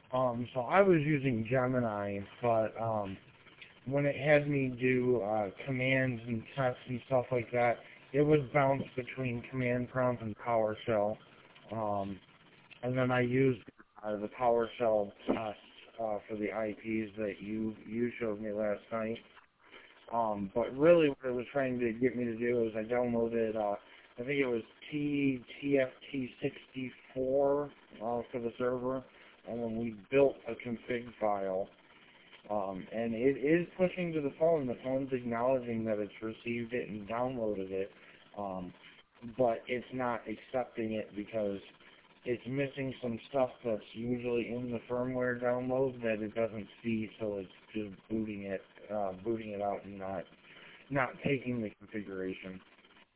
So I was using Gemini, but when it had me do commands and tests and stuff like that, it would bounce between command prompt and PowerShell. And then I used the PowerShell test for the IPs that you showed me last night. But really what it was trying to get me to do is I downloaded, I think it was TFT64 for the server, and then we built a config file. And it is pushing to the phone. The phone's acknowledging that it's received it and downloaded it, but it's not accepting it because it's missing some stuff that's usually in the firmware download that it doesn't see, so it's just booting it out and not taking the configuration.